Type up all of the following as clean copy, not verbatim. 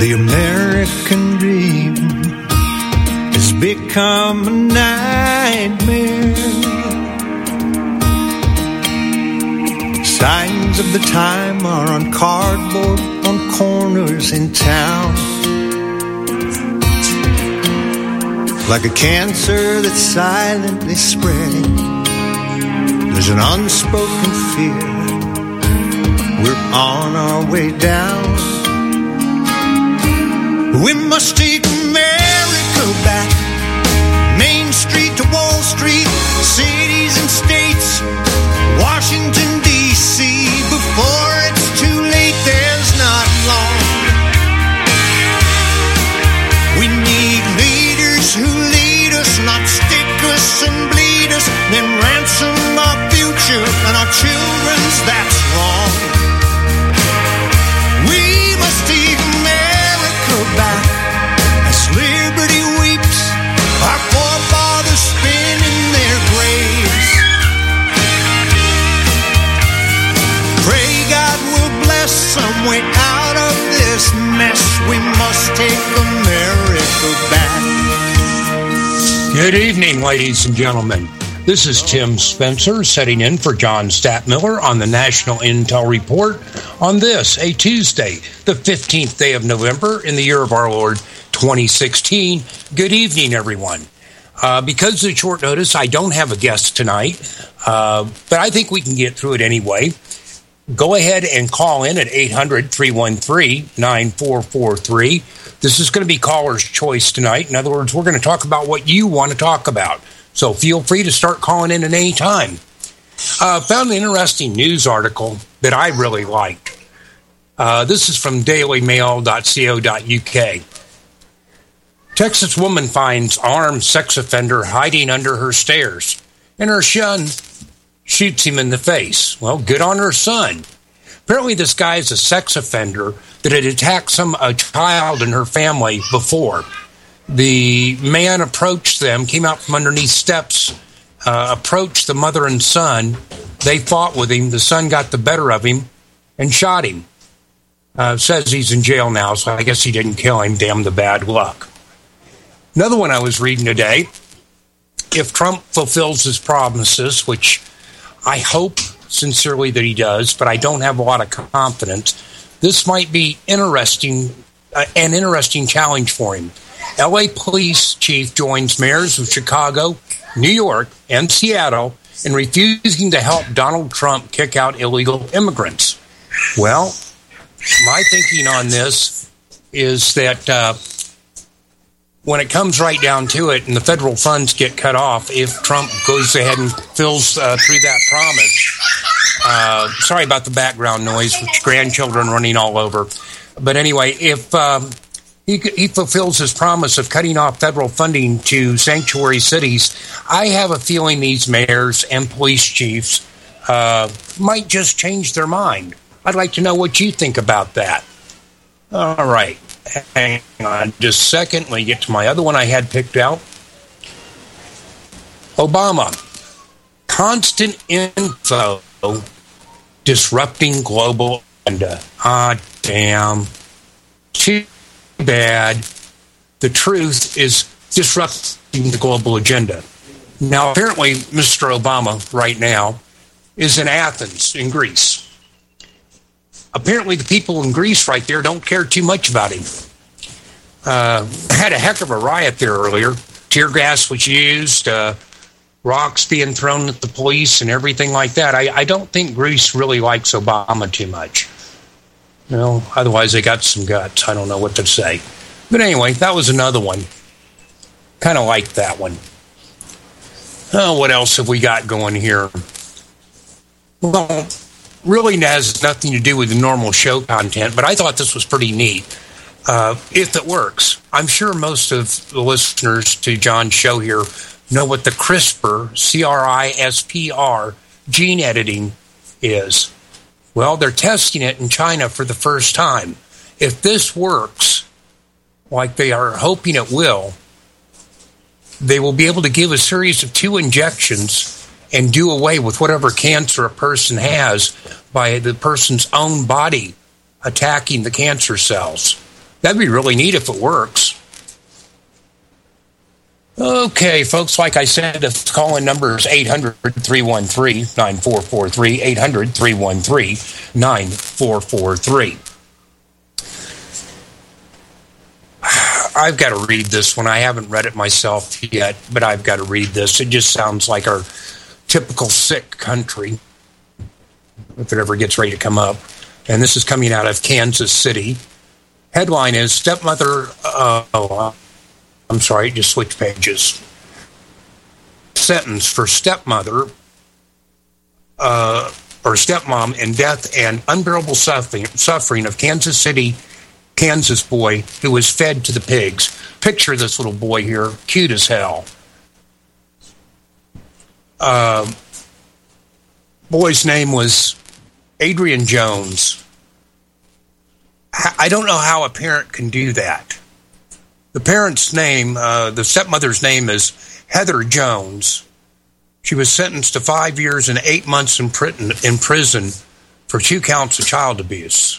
The American dream has become a nightmare. Signs of the time are on cardboard on corners in town. Like a cancer that's silently spreading, there's an unspoken fear. We're on our way down. We must take America back. Main Street to Wall Street, cities and states, Washington, D.C. Before it's too late, there's not long. We need leaders who lead us, not stick us and bleed us, then ransom our future and our children's, that's wrong. We must take America back as liberty weeps, our forefathers spin in their graves. Pray God will bless some way out of this mess. We must take America back. Good evening, ladies and gentlemen. This is Tim Spencer setting in for John Statmiller on the National Intel Report on this, a Tuesday, the 15th day of November in the year of our Lord 2016. Good evening, everyone. Because of the short notice, I don't have a guest tonight, but I think we can get through it anyway. Go ahead and call in at 800-313-9443. This is going to be caller's choice tonight. In other words, we're going to talk about what you want to talk about. So feel free to start calling in at any time. Found an interesting news article that I really liked. This is from dailymail.co.uk. Texas woman finds armed sex offender hiding under her stairs, and her son shoots him in the face. Well, good on her son. Apparently this guy is a sex offender that had attacked a child in her family before. The man approached them, came out from underneath steps, approached the mother and son. They fought with him. The son got the better of him and shot him. Says he's in jail now, so I guess he didn't kill him. Damn the bad luck. Another one I was reading today. If Trump fulfills his promises, which I hope sincerely that he does, but I don't have a lot of confidence, this might be an interesting challenge for him. L.A. police chief joins mayors of Chicago, New York, and Seattle in refusing to help Donald Trump kick out illegal immigrants. Well, my thinking on this is that when it comes right down to it and the federal funds get cut off, if Trump goes ahead and fills through that promise, sorry about the background noise, with grandchildren running all over. But anyway, if he fulfills his promise of cutting off federal funding to sanctuary cities, I have a feeling these mayors and police chiefs might just change their mind. I'd like to know what you think about that. All right. Hang on just a second. Let me get to my other one I had picked out. Obama. Constant info disrupting global agenda. Ah, damn. Too bad. The truth is disrupting the global agenda. Now, apparently, Mr. Obama right now is in Athens, in Greece. Apparently, the people in Greece right there don't care too much about him. Had a heck of a riot there earlier. Tear gas was used, rocks being thrown at the police and everything like that. I don't think Greece really likes Obama too much. No, otherwise they got some guts. I don't know what to say. But anyway, that was another one. Kind of liked that one. Oh, what else have we got going here? Well, really has nothing to do with the normal show content, but I thought this was pretty neat. If it works, I'm sure most of the listeners to John's show here know what the CRISPR, C-R-I-S-P-R, gene editing is. Well, they're testing it in China for the first time. If this works, like they are hoping it will, they will be able to give a series of 2 injections and do away with whatever cancer a person has by the person's own body attacking the cancer cells. That'd be really neat if it works. Okay, folks, like I said, the call-in number is 800-313-9443, 800-313-9443. I've got to read this one. I haven't read it myself yet, but I've got to read this. It just sounds like our typical sick country, if it ever gets ready to come up. And this is coming out of Kansas City. Headline is Stepmother... I'm sorry, just switch pages. Sentence for stepmother or stepmom in death and unbearable suffering of Kansas City, Kansas boy who was fed to the pigs. Picture this little boy here, cute as hell. Boy's name was Adrian Jones. I don't know how a parent can do that. The parent's name, the stepmother's name is Heather Jones. She was sentenced to 5 years and 8 months in prison for 2 counts of child abuse.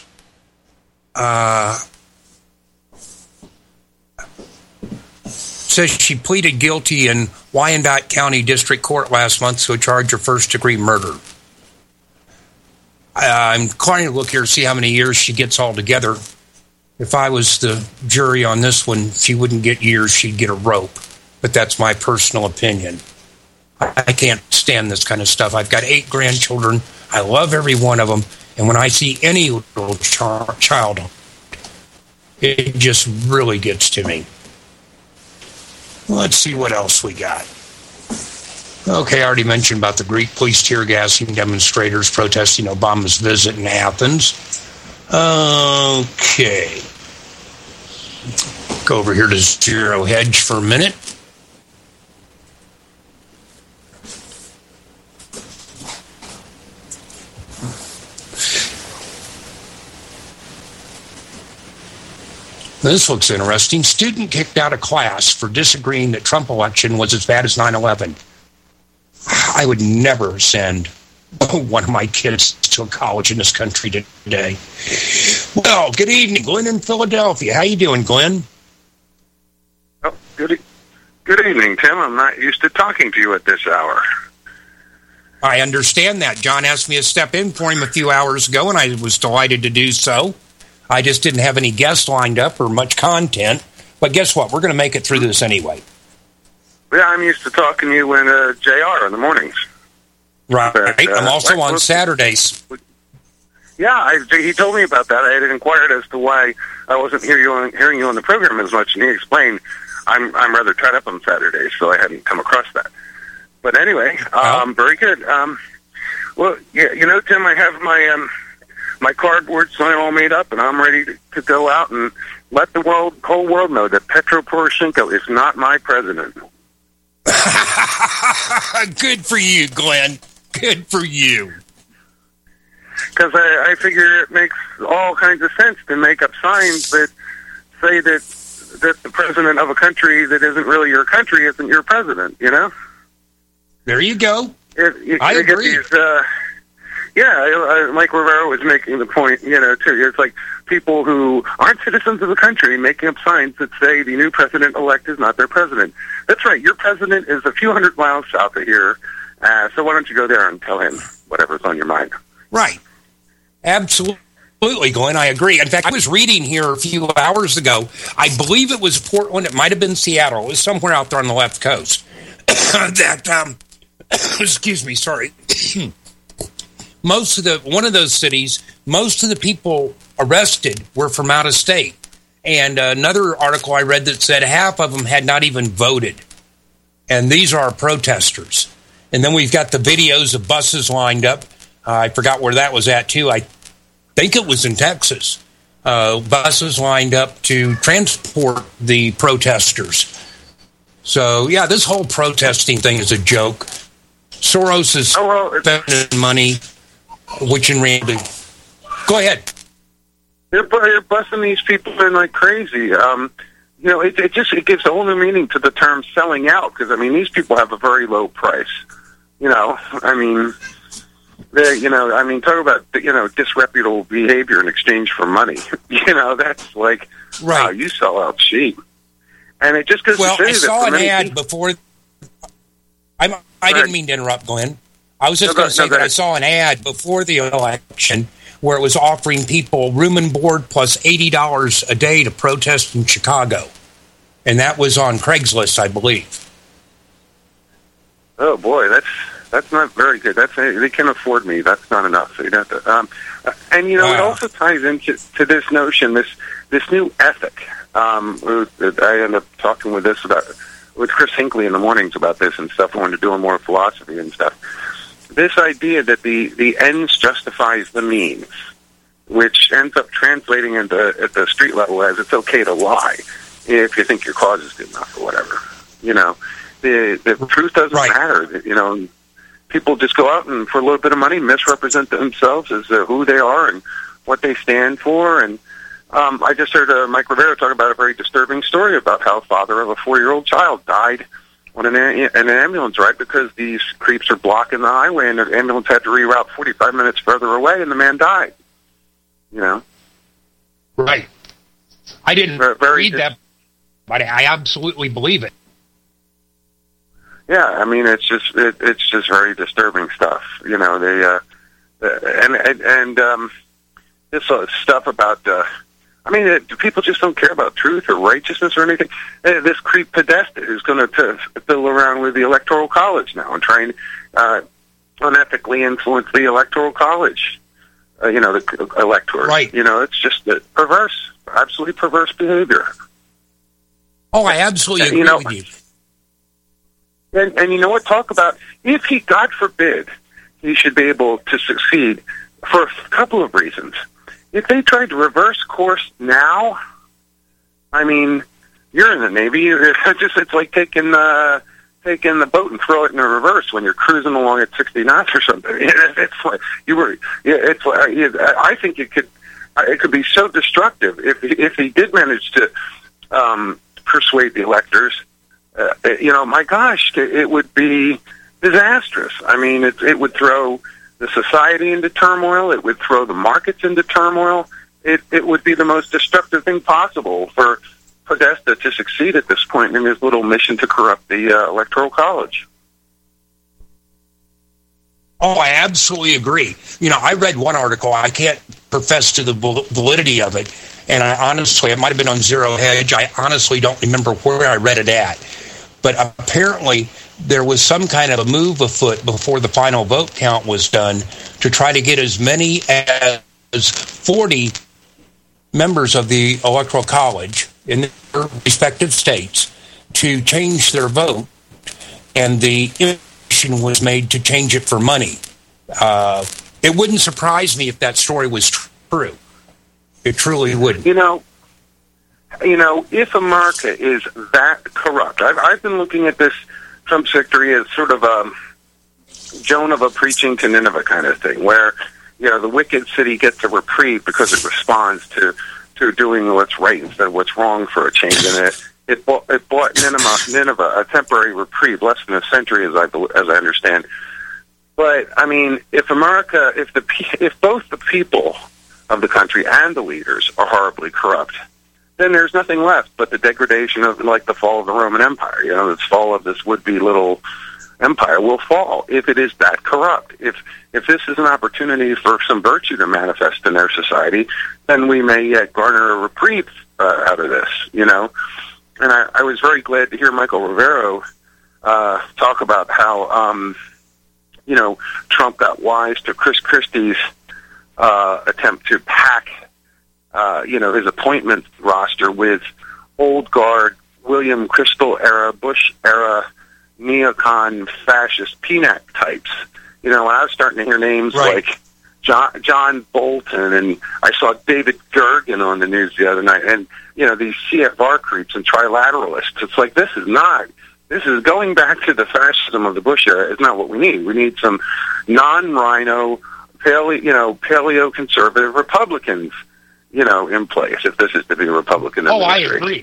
Says she pleaded guilty in Wyandotte County District Court last month to a charge of first-degree murder. I'm trying to look here to see how many years she gets altogether. If I was the jury on this one, she wouldn't get years, she'd get a rope. But that's my personal opinion. I can't stand this kind of stuff. I've got 8 grandchildren. I love every one of them. And when I see any little child, it just really gets to me. Let's see what else we got. Okay, I already mentioned about the Greek police tear gassing demonstrators protesting Obama's visit in Athens. Okay. Go over here to Zero Hedge for a minute. This looks interesting. Student kicked out of class for disagreeing that Trump election was as bad as 9/11. I would never send one of my kids to a college in this country today. Well, good evening, Glenn in Philadelphia. How you doing, Glenn? Oh, good evening, Tim. I'm not used to talking to you at this hour. I understand that. John asked me to step in for him a few hours ago, and I was delighted to do so. I just didn't have any guests lined up or much content. But guess what? We're going to make it through this anyway. Yeah, I'm used to talking to you when JR in the mornings. Right. But, I'm also on Saturdays. Yeah, he told me about that. I had inquired as to why I wasn't hearing you on the program as much, and he explained I'm rather tied up on Saturdays, so I hadn't come across that. But anyway, very good. Well, yeah, you know, Tim, I have my cardboard sign all made up, and I'm ready to go out and let the whole world know that Petro Poroshenko is not my president. Good for you, Glenn. Good for you. Because I figure it makes all kinds of sense to make up signs that say that the president of a country that isn't really your country isn't your president, you know? There you go. I agree. Get these, Mike Rivera was making the point, you know, too. It's like people who aren't citizens of the country making up signs that say the new president-elect is not their president. That's right. Your president is a few hundred miles south of here, so why don't you go there and tell him whatever's on your mind? Right. Absolutely, Glenn. I agree. In fact, I was reading here a few hours ago. I believe it was Portland. It might have been Seattle. It was somewhere out there on the left coast. Excuse me, sorry. One of those cities, most of the people arrested were from out of state. And another article I read that said half of them had not even voted. And these are protesters. And then we've got the videos of buses lined up. I forgot where that was at, too. I think it was in Texas. Buses lined up to transport the protesters. So, yeah, this whole protesting thing is a joke. Soros is spending money, which in reality... Go ahead. They're busting these people in like crazy. You know, it gives a whole new meaning to the term selling out, because, I mean, these people have a very low price. You know, I mean, I mean, talk about, disreputable behavior in exchange for money. That's like, right. Wow, you sell out cheap. And it just goes to show I that saw for an many ad people, before. I didn't mean to interrupt, Glenn. I was just going to say that I saw an ad before the election where it was offering people room and board plus $80 a day to protest in Chicago. And that was on Craigslist, I believe. Oh, boy, that's not very good. They can afford me. That's not enough. So you'd have to, It also ties into this notion, this new ethic. I end up talking with Chris Hinckley in the mornings about this and stuff. I wanted to do more philosophy and stuff. This idea that the ends justifies the means, which ends up translating at the street level as it's okay to lie if you think your cause is good enough or whatever. The truth doesn't matter. People just go out and for a little bit of money misrepresent themselves as who they are and what they stand for. And I just heard Mike Rivera talk about a very disturbing story about how a father of a 4-year-old child died on an ambulance ride because these creeps are blocking the highway, and the ambulance had to reroute 45 minutes further away, and the man died. Right. I didn't read that, but I absolutely believe it. Yeah, I mean, it's just very disturbing stuff. This stuff about. People just don't care about truth or righteousness or anything. This creep Podesta is going to fiddle around with the Electoral College now and try and unethically influence the Electoral College. The electors. Right. It's just perverse, absolutely perverse behavior. Oh, I absolutely agree with you. And you know what? Talk about if he, God forbid, he should be able to succeed for a couple of reasons. If they tried to reverse course now, I mean, you're in the Navy. It's like taking the boat and throw it in the reverse when you're cruising along at 60 knots or something. It's like I think it could be so destructive if he did manage to persuade the electors. My gosh, it would be disastrous. I mean, it would throw the society into turmoil. It would throw the markets into turmoil. It would be the most destructive thing possible for Podesta to succeed at this point in his little mission to corrupt the Electoral College. Oh, I absolutely agree. I read one article. I can't profess to the validity of it. And it might have been on Zero Hedge. I honestly don't remember where I read it at. But apparently there was some kind of a move afoot before the final vote count was done to try to get as many as 40 members of the Electoral College in their respective states to change their vote. And the invitation was made to change it for money. It wouldn't surprise me if that story was true. It truly wouldn't. If America is that corrupt, I've been looking at this Trump victory as sort of a Jonah preaching to Nineveh kind of thing, where the wicked city gets a reprieve because it responds to doing what's right instead of what's wrong for a change, and it bought Nineveh a temporary reprieve, less than a century, as I understand. But I mean, if both the people of the country and the leaders are horribly corrupt, then there's nothing left but the degradation of, like, the fall of the Roman Empire. The fall of this would-be little empire will fall if it is that corrupt. If this is an opportunity for some virtue to manifest in their society, then we may yet garner a reprieve out of this, And I was very glad to hear Michael Rivera talk about how, Trump got wise to Chris Christie's attempt to pack his appointment roster with old guard, William Crystal era, Bush era, neocon, fascist peanut types. When I was starting to hear names like John Bolton, and I saw David Gergen on the news the other night, and these CFR creeps and trilateralists. It's like this is going back to the fascism of the Bush era. Is not what we need. We need some non-rhino, paleo conservative Republicans. In place, if this is to be a Republican administration. I agree.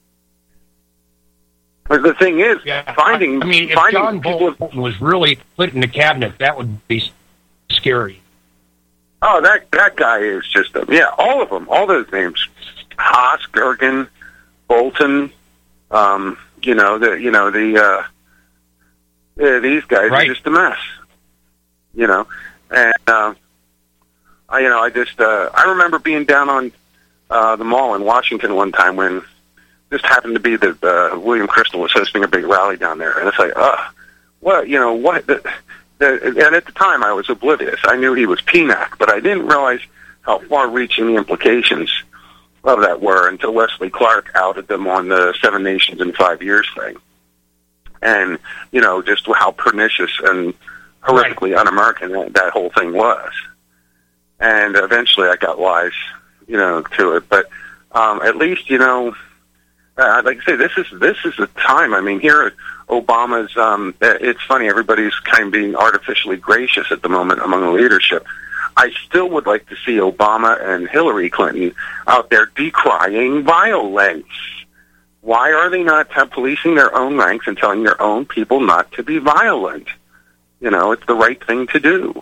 But the thing is, if John Bolton was really put in the cabinet, that would be scary. Oh, that guy is just all of them, all those names, Haas, Gergen, Bolton, these guys are just a mess, and I remember being down on the mall in Washington one time when this happened to be that William Crystal was hosting a big rally down there, and it's like, what. And at the time, I was oblivious. I knew he was PNAC, but I didn't realize how far-reaching the implications of that were until Wesley Clark outed them on the 7 Nations in 5 Years thing. And, just how pernicious and horrifically un-American that whole thing was. And eventually I got wise, to it. But at least, like I say, this is the time. I mean, here Obama's, it's funny, everybody's kind of being artificially gracious at the moment among the leadership. I still would like to see Obama and Hillary Clinton out there decrying violence. Why are they not policing their own ranks and telling their own people not to be violent? It's the right thing to do.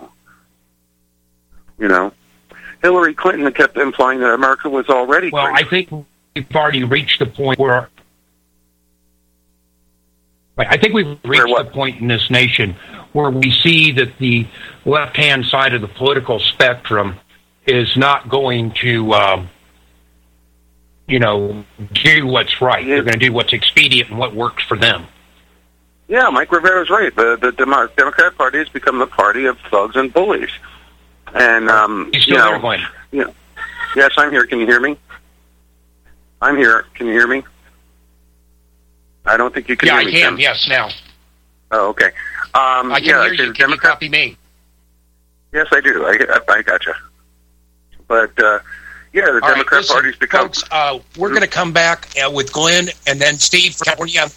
Hillary Clinton kept implying that America was already Well, crazy. I think we've already reached the point where... I think we've reached the point in this nation where we see that the left-hand side of the political spectrum is not going to, do what's right. They're going to do what's expedient and what works for them. Yeah, Mike Rivera's right. The Democrat Party has become the party of thugs and bullies. And, You still there, Glenn? Yes, I'm here. Can you hear me? I'm here. Can you hear me? I don't think you can hear me. Yeah, I can. Yes, now. Oh, okay. I can hear you. Can you copy me? Yes, I do. I gotcha. But, the Democrat Party's become... Folks, we're going to come back with Glenn and then Steve from California.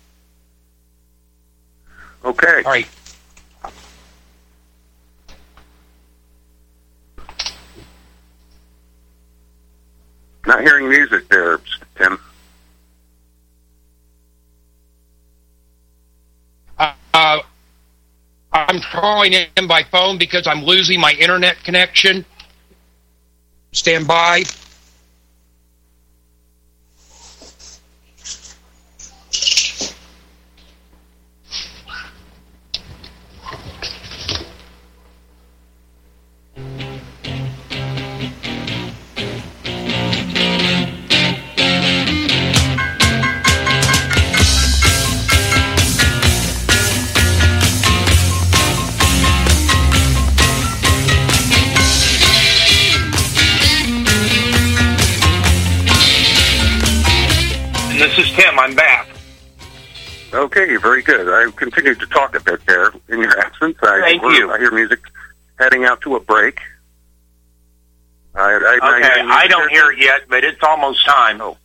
Okay. All right. Not hearing music there, Tim. I'm calling in by phone because I'm losing my internet connection. Stand by. This is Tim. I'm back. Okay, very good. I continued to talk a bit there in your absence. Thank you. I hear music heading out to a break. I don't hear it yet, but it's almost time. Oh.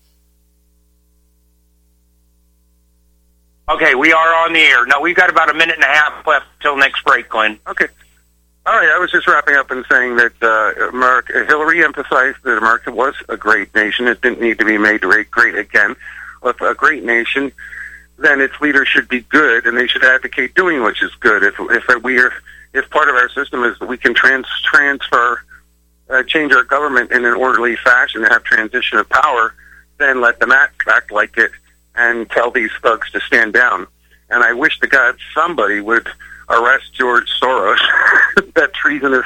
Okay, we are on the air. No, we've got about a minute and a half left till next break, Glenn. Okay. All right, I was just wrapping up and saying that Hillary emphasized that America was a great nation. It didn't need to be made great again. If a great nation, then its leaders should be good, and they should advocate doing which is good. If part of our system is that we can transfer, change our government in an orderly fashion and have transition of power, then let them act like it and tell these thugs to stand down. And I wish to God somebody would arrest George Soros, that treasonous,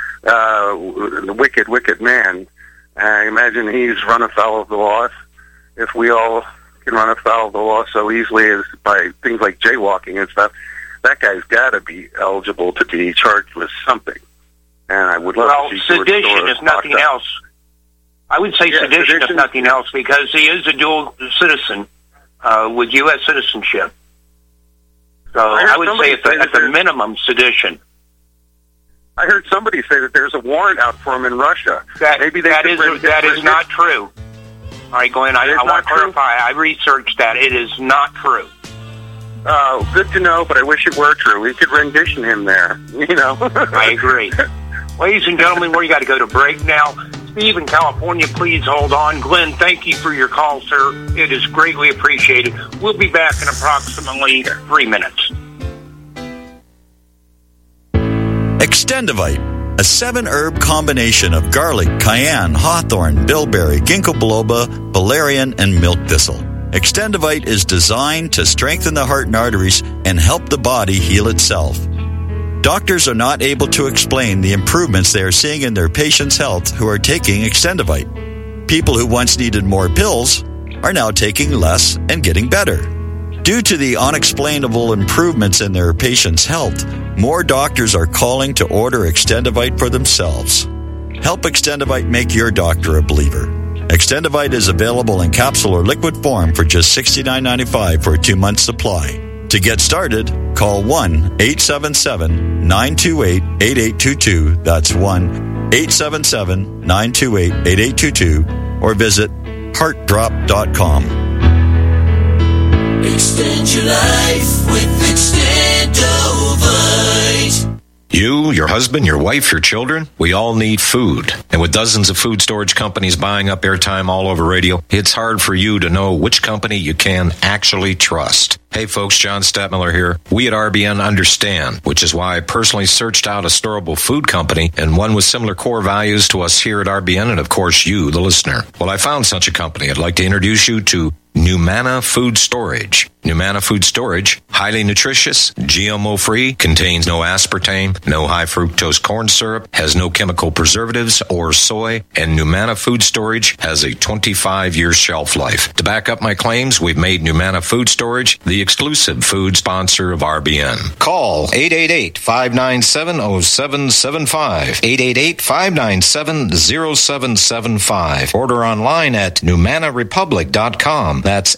wicked man. I imagine he's run afoul of the law. If we all can run afoul of the law so easily as by things like jaywalking and stuff, that guy's got to be eligible to be charged with something. And I would love to see George sedition Soros is nothing else. I would say sedition is nothing else because he is a dual citizen with U.S. citizenship. So I would say it's a minimum sedition. I heard somebody say that there's a warrant out for him in Russia. That is not true. All right, Glenn, I want to clarify. I researched that. It is not true. Oh, good to know, but I wish it were true. We could rendition him there, I agree. Ladies and gentlemen, we got to go to break now. Steve in California, please hold on. Glenn, thank you for your call, sir. It is greatly appreciated. We'll be back in approximately 3 minutes. Extendivite, a 7-herb combination of garlic, cayenne, hawthorn, bilberry, ginkgo biloba, valerian, and milk thistle. Extendivite is designed to strengthen the heart and arteries and help the body heal itself. Doctors are not able to explain the improvements they are seeing in their patients' health who are taking Extendivite. People who once needed more pills are now taking less and getting better. Due to the unexplainable improvements in their patients' health, more doctors are calling to order Extendivite for themselves. Help Extendivite make your doctor a believer. Extendivite is available in capsule or liquid form for just $69.95 for a 2-month supply. To get started, call 1-877-928-8822. That's 1-877-928-8822. Or visit heartdrop.com. Extend your life with Extendovite. You, your husband, your wife, your children, we all need food. And with dozens of food storage companies buying up airtime all over radio, it's hard for you to know which company you can actually trust. Hey folks, John Stadtmiller here. We at RBN understand, which is why I personally searched out a storable food company and one with similar core values to us here at RBN and of course you, the listener. Well, I found such a company. I'd like to introduce you to Numana Food Storage. Numana Food Storage, highly nutritious, GMO-free, contains no aspartame, no high-fructose corn syrup, has no chemical preservatives or soy, and Numana Food Storage has a 25-year shelf life. To back up my claims, we've made Numana Food Storage the exclusive food sponsor of RBN. Call 888-597-0775, 888-597-0775. Order online at NumanaRepublic.com. That's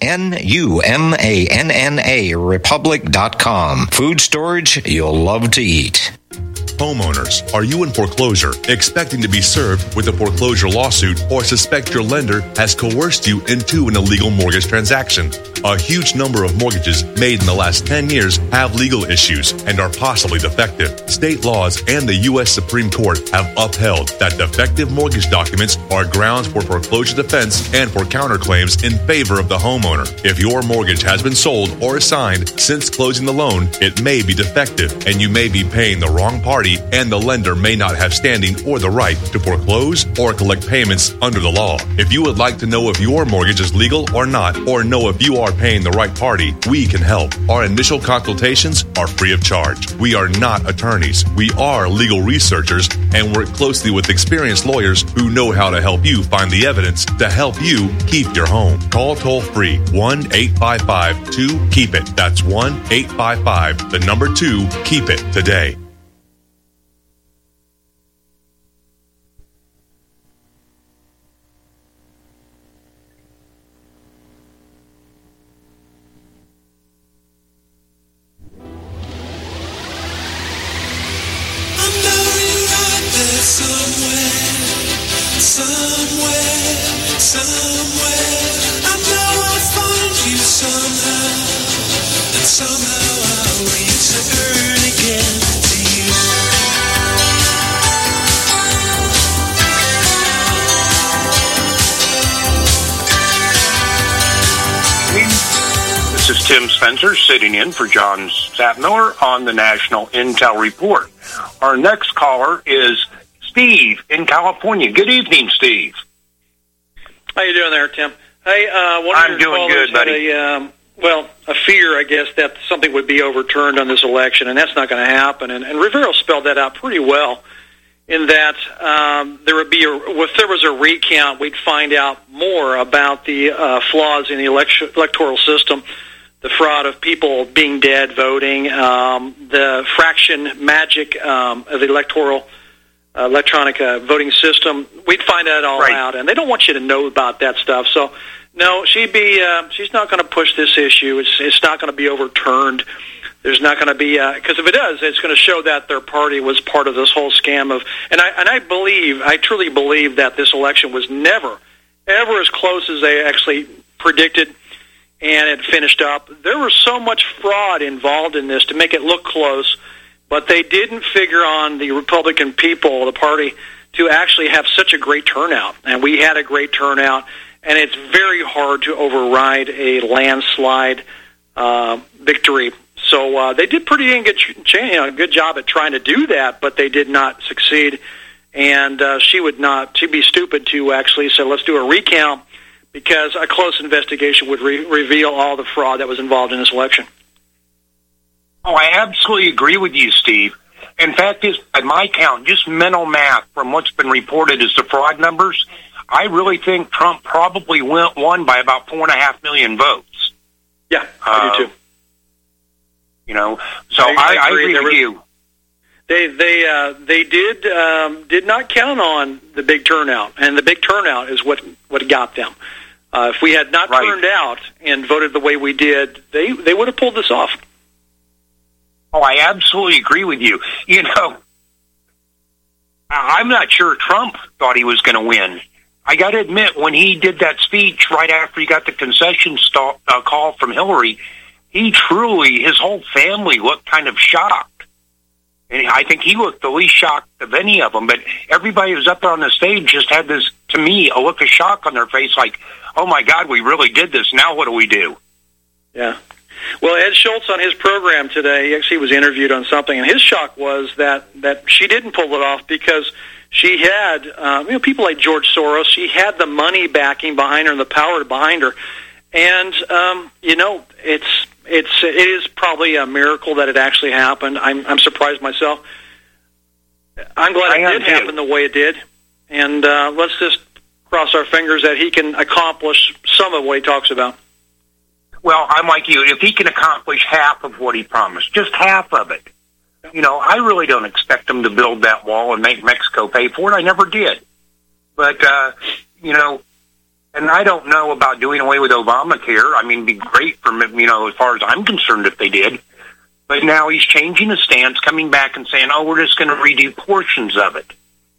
NUMANNA Republic.com. Food storage you'll love to eat. Homeowners, are you in foreclosure, expecting to be served with a foreclosure lawsuit, or suspect your lender has coerced you into an illegal mortgage transaction? A huge number of mortgages made in the last 10 years have legal issues and are possibly defective. State laws and the U.S. Supreme Court have upheld that defective mortgage documents are grounds for foreclosure defense and for counterclaims in favor of the homeowner. If your mortgage has been sold or assigned since closing the loan, it may be defective and you may be paying the wrong party, and the lender may not have standing or the right to foreclose or collect payments under the law. If you would like to know if your mortgage is legal or not, or know if you are paying the right party, we can help. Our initial consultations are free of charge. We are not attorneys. We are legal researchers and work closely with experienced lawyers who know how to help you find the evidence to help you keep your home. Call toll-free 1-855-2-KEEP-IT. That's 1-855-2-KEEP-IT today. Tim Spencer sitting in for John Stadtmiller on the National Intel Report. Our next caller is Steve in California. Good evening, Steve. How you doing there, Tim? Hey, I'm doing good, buddy. A fear, I guess, that something would be overturned on this election, and that's not going to happen. And Rivero spelled that out pretty well in that there would be if there was a recount, we'd find out more about the flaws in the electoral system. The fraud of people being dead voting, the fraction magic of the electronic voting system. We'd find that all out, and they don't want you to know about that stuff. So, no, she's not going to push this issue. It's not going to be overturned. There's not going to be because if it does, it's going to show that their party was part of this whole scam of. And I truly believe that this election was never, ever as close as they actually predicted. And it finished up. There was so much fraud involved in this to make it look close, but they didn't figure on the Republican people, the party, to actually have such a great turnout. And we had a great turnout, and it's very hard to override a landslide victory. So they did pretty good job at trying to do that, but they did not succeed. And she'd be stupid to actually say, let's do a recount, because a close investigation would reveal all the fraud that was involved in this election. Oh, I absolutely agree with you, Steve. In fact, at my count, just mental math from what's been reported as the fraud numbers, I really think Trump probably won by about 4.5 million votes. Yeah, I do too. So I agree with you. They did not count on the big turnout, and the big turnout is what got them. If we had not turned out and voted the way we did, they would have pulled this off. Oh, I absolutely agree with you. I'm not sure Trump thought he was going to win. I got to admit, when he did that speech right after he got the concession call from Hillary, his whole family looked kind of shocked. And I think he looked the least shocked of any of them. But everybody who was up there on the stage just had this, to me, a look of shock on their face, like, oh, my God, we really did this. Now what do we do? Yeah. Well, Ed Schultz on his program today, he actually was interviewed on something, and his shock was that she didn't pull it off because she had, people like George Soros, she had the money backing behind her and the power behind her. And, it is probably a miracle that it actually happened. I'm surprised myself. I'm glad it did happen the way it did. And let's just cross our fingers that he can accomplish some of what he talks about. Well, I'm like you. If he can accomplish half of what he promised, just half of it, I really don't expect him to build that wall and make Mexico pay for it. I never did. But, and I don't know about doing away with Obamacare. I mean, it'd be great for, as far as I'm concerned if they did. But now he's changing his stance, coming back and saying, oh, we're just going to redo portions of it.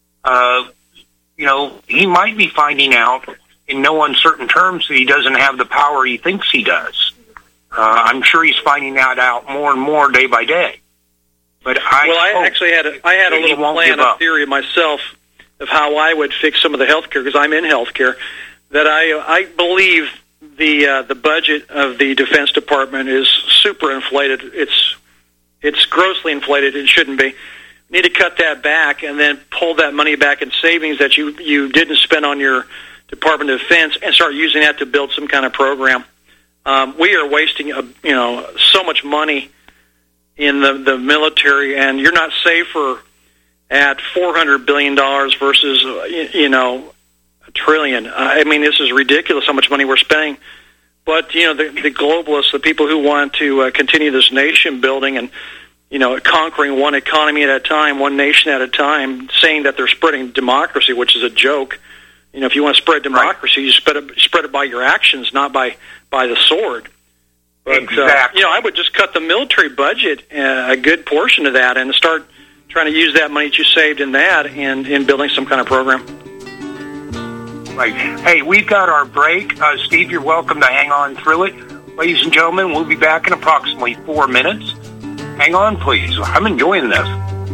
He might be finding out in no uncertain terms that he doesn't have the power he thinks he does. I'm sure he's finding that out more and more day by day. But I actually had a little plan, a theory myself of how I would fix some of the healthcare, because I'm in healthcare. That I believe the budget of the Defense Department is super inflated. It's grossly inflated. It shouldn't be. Need to cut that back and then pull that money back in savings that you didn't spend on your Department of Defense and start using that to build some kind of program. We are wasting so much money in the military, and you're not safer at $400 billion versus $1 trillion. I mean, this is ridiculous how much money we're spending. But the globalists, the people who want to continue this nation building and conquering one economy at a time, one nation at a time, saying that they're spreading democracy, which is a joke. If you want to spread democracy, you spread it by your actions, not by the sword. But, exactly. I would just cut the military budget, a good portion of that, and start trying to use that money that you saved in that in building some kind of program. Right. Hey, we've got our break. Steve, you're welcome to hang on through it. Ladies and gentlemen, we'll be back in approximately 4 minutes. Hang on, please. I'm enjoying this.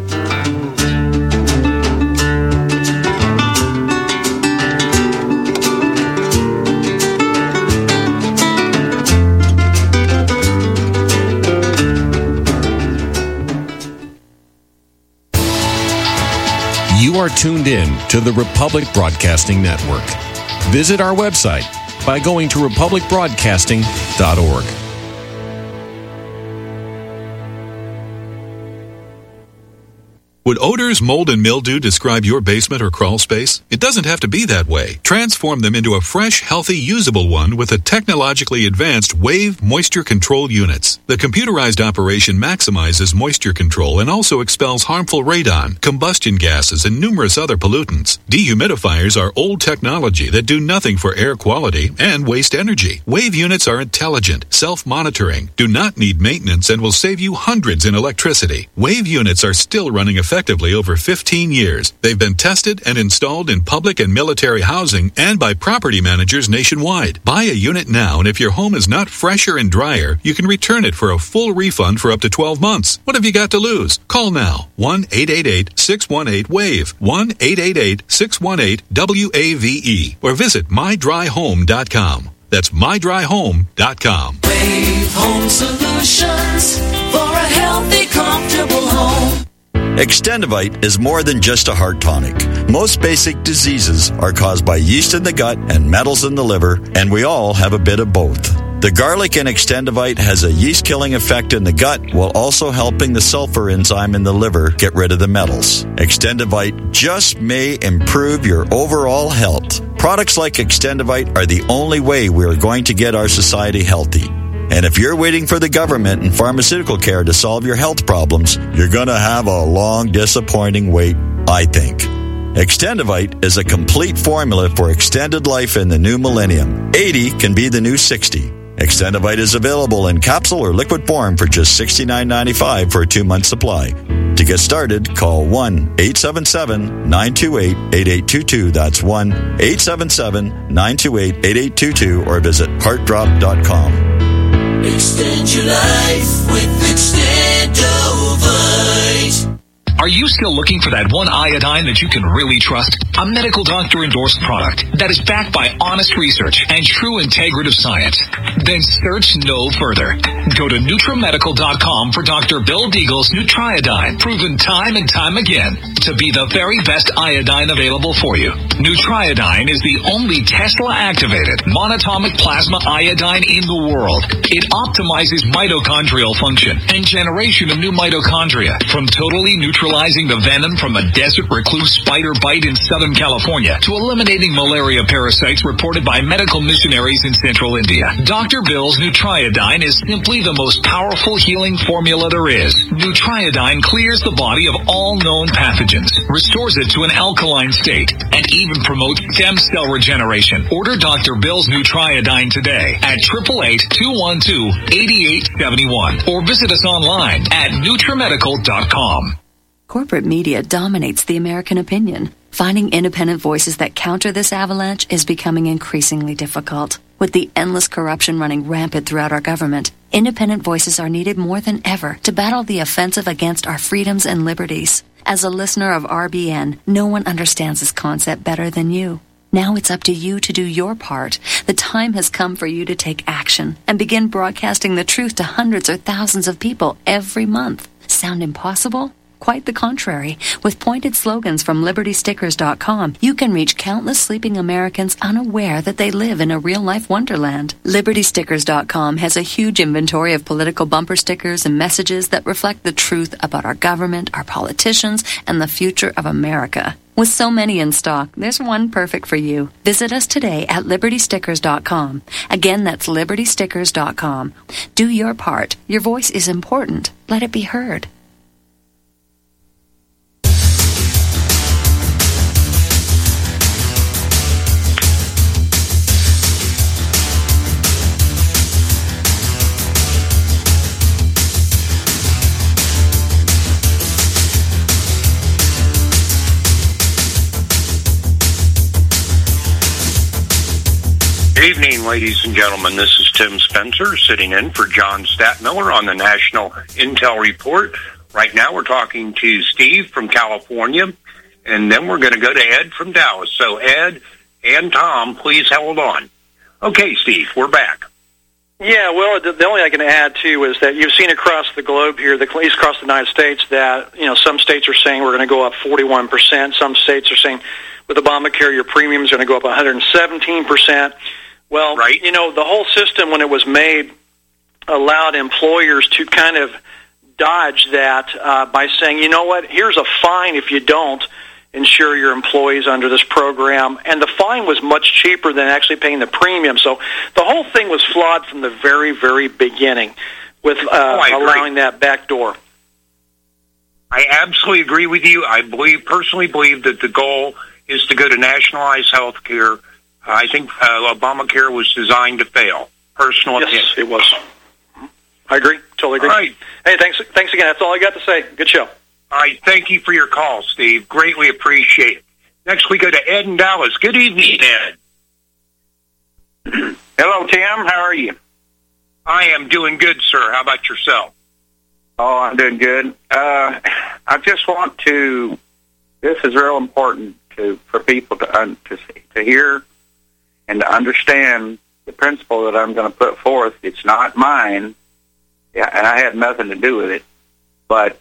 You are tuned in to the Republic Broadcasting Network. Visit our website by going to republicbroadcasting.org. Would odors, mold, and mildew describe your basement or crawl space? It doesn't have to be that way. Transform them into a fresh, healthy, usable one with the technologically advanced Wave Moisture Control Units. The computerized operation maximizes moisture control and also expels harmful radon, combustion gases, and numerous other pollutants. Dehumidifiers are old technology that do nothing for air quality and waste energy. Wave units are intelligent, self-monitoring, do not need maintenance, and will save you hundreds in electricity. Wave units are still running effectively over 15 years. They've been tested and installed in public and military housing and by property managers nationwide. Buy a unit now, and if your home is not fresher and drier, you can return it for a full refund for up to 12 months. What have you got to lose? Call now. 1-888-618-WAVE. 1-888-618-WAVE. Or visit mydryhome.com. That's mydryhome.com. Wave Home Solutions for a healthy, comfortable home. Extendivite is more than just a heart tonic. Most basic diseases are caused by yeast in the gut and metals in the liver, and we all have a bit of both. The garlic in Extendivite has a yeast-killing effect in the gut while also helping the sulfur enzyme in the liver get rid of the metals. Extendivite just may improve your overall health. Products like Extendivite are the only way we are going to get our society healthy. And if you're waiting for the government and pharmaceutical care to solve your health problems, you're going to have a long, disappointing wait, I think. Extendivite is a complete formula for extended life in the new millennium. 80 can be the new 60. Extendivite is available in capsule or liquid form for just $69.95 for a 2-month supply. To get started, call 1-877-928-8822. That's 1-877-928-8822 or visit heartdrop.com. Extend your life with Extendovite. Are you still looking for that one iodine that you can really trust? A medical doctor endorsed product that is backed by honest research and true integrative science? Then search no further. Go to NutriMedical.com for Dr. Bill Deagle's Nutriodine, proven time and time again to be the very best iodine available for you. Nutriodine is the only Tesla-activated monatomic plasma iodine in the world. It optimizes mitochondrial function and generation of new mitochondria from totally neutralizing the venom from a desert recluse spider bite in Southern California to eliminating malaria parasites reported by medical missionaries in Central India. Dr. Bill's Nutriodine is simply the most powerful healing formula there is. Nutriodine clears the body of all known pathogens, restores it to an alkaline state, and even promotes stem cell regeneration. Order Dr. Bill's Nutriodine today at 888-212-8871 or visit us online at NutriMedical.com. Corporate media dominates the American opinion. Finding independent voices that counter this avalanche is becoming increasingly difficult. With the endless corruption running rampant throughout our government, independent voices are needed more than ever to battle the offensive against our freedoms and liberties. As a listener of RBN, no one understands this concept better than you. Now it's up to you to do your part. The time has come for you to take action and begin broadcasting the truth to hundreds or thousands of people every month. Sound impossible? Quite the contrary. With pointed slogans from LibertyStickers.com, you can reach countless sleeping Americans unaware that they live in a real-life wonderland. LibertyStickers.com has a huge inventory of political bumper stickers and messages that reflect the truth about our government, our politicians, and the future of America. With so many in stock, there's one perfect for you. Visit us today at LibertyStickers.com. Again, that's LibertyStickers.com. Do your part. Your voice is important. Let it be heard. Good evening, ladies and gentlemen. This is Tim Spencer sitting in for John Statmiller on the National Intel Report. Right now we're talking to Steve from California, and then we're going to go to Ed from Dallas. So Ed and Tom, please hold on. Okay, Steve, we're back. Yeah, well, the only I can add, too, is that you've seen across the globe here, at least across the United States, that, some states are saying we're going to go up 41%. Some states are saying with Obamacare, your premium is going to go up 117%. Well, right. The whole system, when it was made, allowed employers to kind of dodge that by saying, you know what, here's a fine if you don't insure your employees under this program. And the fine was much cheaper than actually paying the premium. So the whole thing was flawed from the very, very beginning with allowing that back door. I absolutely agree with you. I personally believe that the goal is to go to nationalized health care. I think Obamacare was designed to fail. Personal opinion. Yes, it was. I agree. Totally agree. All right. Hey, thanks again. That's all I got to say. Good show. All right. Thank you for your call, Steve. Greatly appreciate it. Next, we go to Ed in Dallas. Good evening, Ed. Hello, Tim. How are you? I am doing good, sir. How about yourself? Oh, I'm doing good. I just want to. This is real important for people to hear and to understand the principle that I'm going to put forth, it's not mine, and I had nothing to do with it. But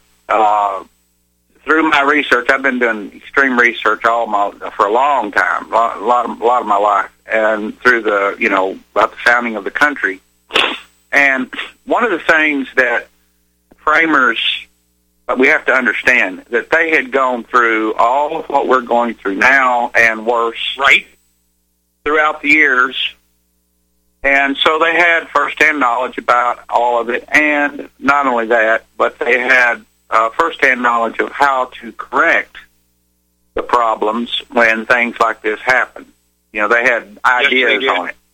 through my research, I've been doing extreme research for a long time, a lot of my life, and through about the founding of the country. And one of the things that framers, we have to understand that they had gone through all of what we're going through now and worse, right, throughout the years. And so they had firsthand knowledge about all of it, and not only that, but they had firsthand knowledge of how to correct the problems when things like this happen. They had ideas on it.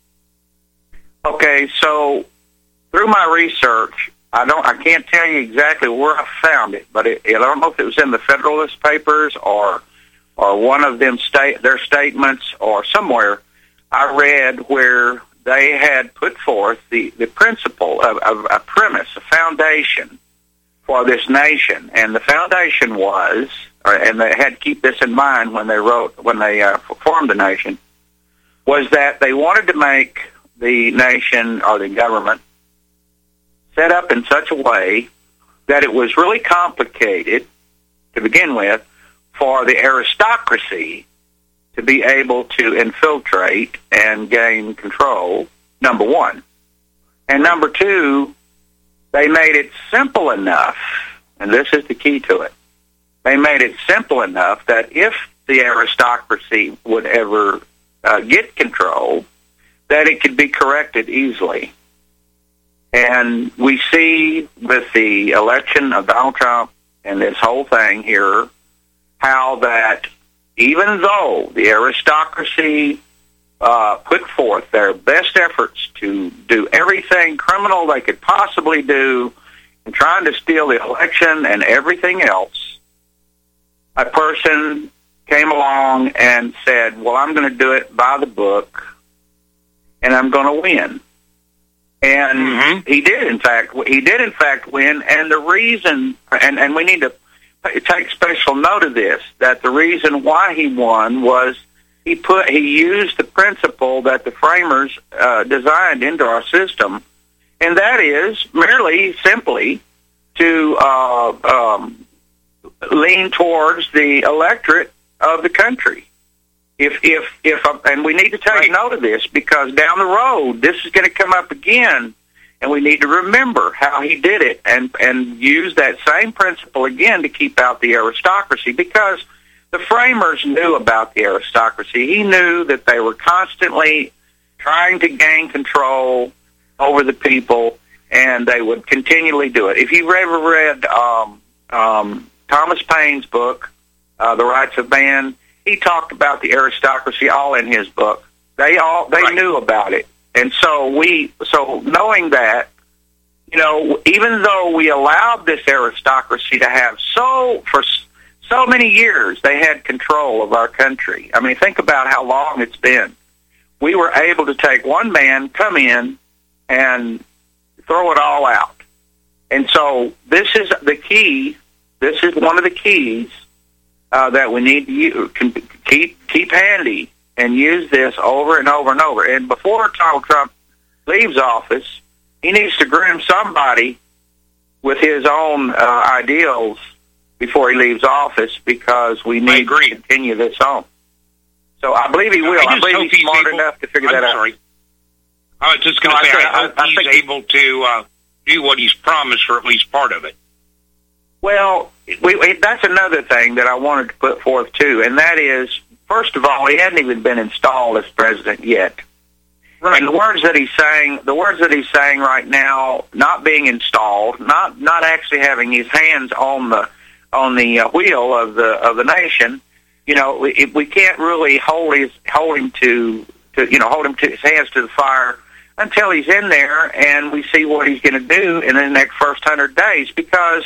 Okay, so through my research, I can't tell you exactly where I found it, but I don't know if it was in the Federalist Papers or one of them their statements or somewhere. I read where they had put forth the principle of a premise, a foundation for this nation, and the foundation was, and they had to keep this in mind when they formed the nation, was that they wanted to make the nation or the government set up in such a way that it was really complicated to begin with for the aristocracy to be able to infiltrate and gain control, number one. And number two, they made it simple enough, and this is the key to it, they made it simple enough that if the aristocracy would ever get control, that it could be corrected easily. And we see with the election of Donald Trump and this whole thing here, how that even though the aristocracy put forth their best efforts to do everything criminal they could possibly do in trying to steal the election and everything else, a person came along and said, well, I'm going to do it by the book, and I'm going to win. And he did, in fact, win. And the reason, and we need to take special note of this, that the reason why he won was he used the principle that the framers designed into our system, and that is simply to lean towards the electorate of the country. And we need to take note of this, because down the road this is going to come up again, and we need to remember how he did it and use that same principle again to keep out the aristocracy, because the framers knew about the aristocracy. He knew that they were constantly trying to gain control over the people, and they would continually do it. If you've ever read Thomas Paine's book, The Rights of Man, he talked about the aristocracy all in his book. They knew about it. And so knowing that, even though we allowed this aristocracy to have for so many years, they had control of our country. I mean, think about how long it's been. We were able to take one man, come in, and throw it all out. And so this is the key. This is one of the keys that we need to keep handy and use this over and over and over. And before Donald Trump leaves office, he needs to groom somebody with his own ideals before he leaves office, because we need to continue this on. So I believe he will. I believe he's smart enough to figure that out. I was just going to say, I hope he's able to do what he's promised for at least part of it. Well, that's another thing that I wanted to put forth, too, and that is, first of all, he hadn't even been installed as president yet. Right. And the words that he's saying right now, not being installed, not actually having his hands on the wheel of the nation, we can't really hold him to his hands to the fire until he's in there and we see what he's going to do in the next first 100 days, because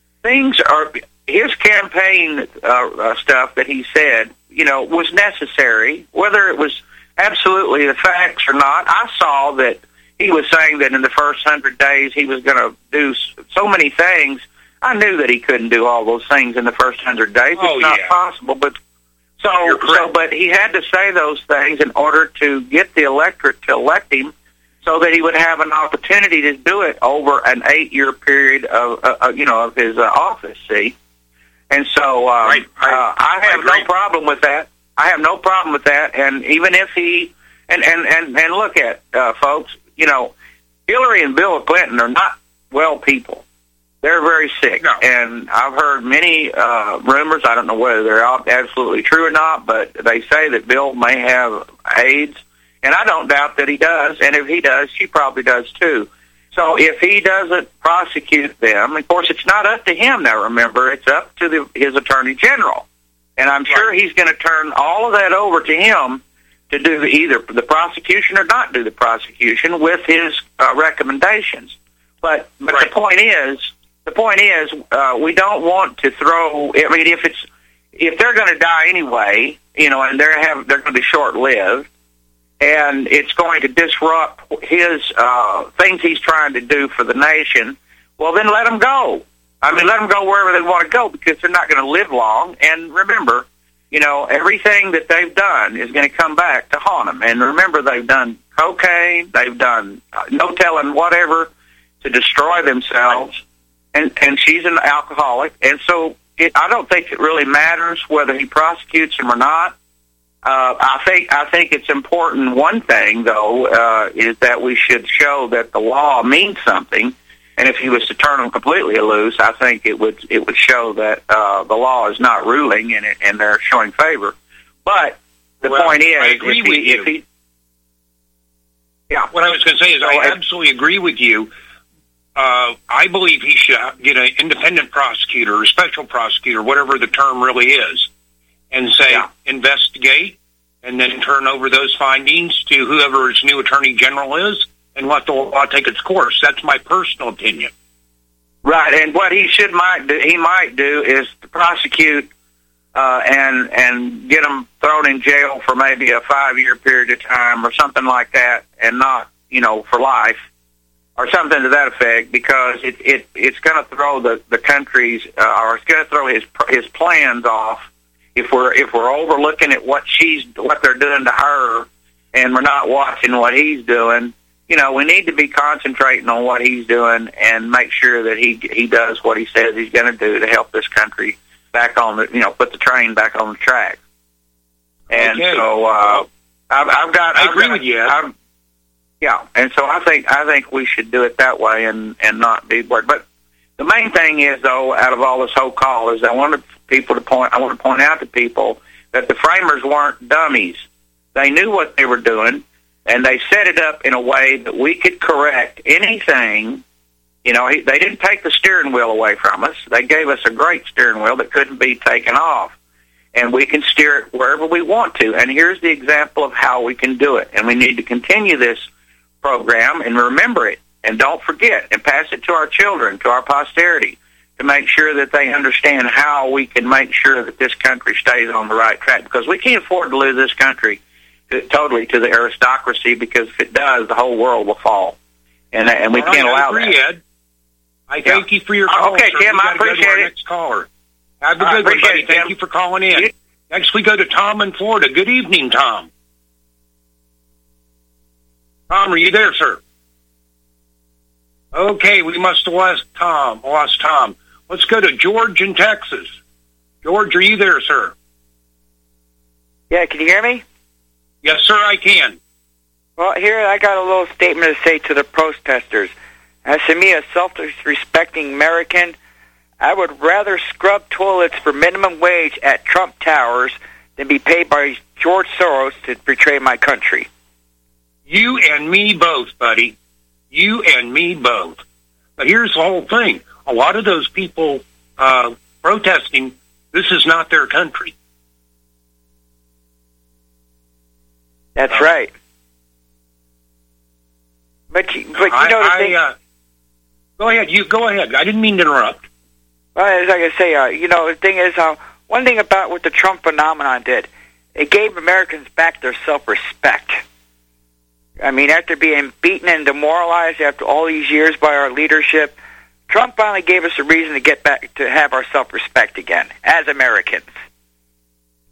his campaign stuff that he said, was necessary, whether it was absolutely the facts or not. I saw that he was saying that in the first 100 days he was going to do so many things. I knew that he couldn't do all those things in the first 100 days. It's not possible, but But he had to say those things in order to get the electorate to elect him, so that he would have an opportunity to do it over an 8-year period of his office. See, and so I have no problem with that. I have no problem with that. And even if he and look at folks, Hillary and Bill Clinton are not well people. They're very sick, and I've heard many rumors. I don't know whether they're absolutely true or not, but they say that Bill may have AIDS, and I don't doubt that he does. And if he does, she probably does too. So if he doesn't prosecute them, of course, it's not up to him now. Remember, it's up to his attorney general, and I'm sure he's going to turn all of that over to him to do either the prosecution or not do the prosecution with his recommendations. But the point is, we don't want to throw. I mean, if they're going to die anyway, and they're going to be short-lived, and it's going to disrupt his things he's trying to do for the nation, well, then let them go. I mean, let them go wherever they want to go, because they're not going to live long. And remember, everything that they've done is going to come back to haunt them. And remember, they've done cocaine, they've done no telling whatever to destroy themselves. And she's an alcoholic, and so I don't think it really matters whether he prosecutes him or not. I think it's important. One thing, though, is that we should show that the law means something. And if he was to turn them completely loose, I think it would show that the law is not ruling and they're showing favor. But the point is, I agree with you. What I was going to say is I absolutely agree with you. I believe he should get an independent prosecutor or special prosecutor, whatever the term really is, and say, investigate, and then turn over those findings to whoever his new attorney general is, and let the law take its course. That's my personal opinion. Right, and what he might do is to prosecute and get them thrown in jail for maybe a 5-year period of time or something like that, and not, for life, or something to that effect, because it's going to throw the country's or it's going to throw his plans off if we're overlooking at what they're doing to her, and we're not watching what he's doing. We need to be concentrating on what he's doing and make sure that he does what he says he's going to do to help this country back on put the train back on the track. And so I agree with you. Yeah, and so I think we should do it that way and not be worried. But the main thing is, though, out of all this whole call, is I want to point out to people that the framers weren't dummies. They knew what they were doing, and they set it up in a way that we could correct anything. They didn't take the steering wheel away from us. They gave us a great steering wheel that couldn't be taken off, and we can steer it wherever we want to. And here's the example of how we can do it, and we need to continue this program and remember it, and don't forget, and pass it to our children, to our posterity, to make sure that they understand how we can make sure that this country stays on the right track, because we can't afford to lose this country totally to the aristocracy, because if it does, the whole world will fall, and we can't allow that. Ed. I thank you for your call. Okay, Tim, I appreciate it. Next caller. Have a good one, buddy. Thank you for calling in. Next, we go to Tom in Florida. Good evening, Tom. Tom, are you there, sir? Okay, we must have lost Tom. Let's go to George in Texas. George, are you there, sir? Yeah, can you hear me? Yes, sir, I can. Well, here I got a little statement to say to the protesters. As to me, a self-respecting American, I would rather scrub toilets for minimum wage at Trump Towers than be paid by George Soros to betray my country. You and me both, buddy. You and me both. But here's the whole thing. A lot of those people protesting, this is not their country. That's right. But you know the thing... Go ahead. Go ahead. I didn't mean to interrupt. Well, as I can say, the thing is, one thing about what the Trump phenomenon did, it gave Americans back their self-respect. I mean, after being beaten and demoralized after all these years by our leadership, Trump finally gave us a reason to get back to have our self-respect again as Americans.